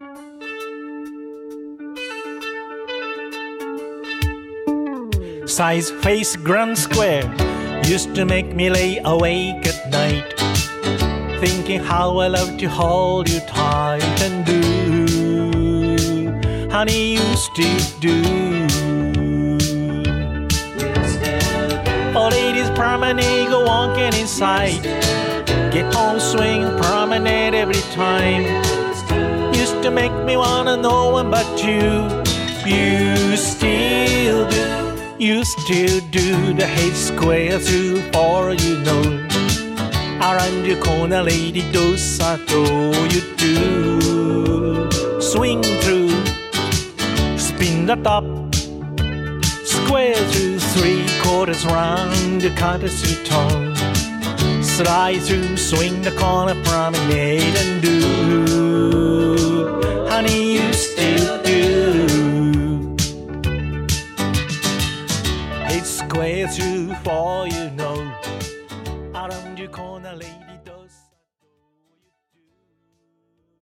Size, face, grand square used to make me lay awake at night, thinking how I love to hold you tight and do honey used to do. Oh, ladies promenade, go walking inside, get on swing promenade every time. Used to make me wanna no one but you. You still do. You still do the hate square through for you know. Around your corner, lady, those are all you do. Swing through, spin the top, square through 3/4 round the courtesy tone. Slide through, swing the corner, promenade and do. Honey, you still do. It's square through for you know. Around your corner, lady.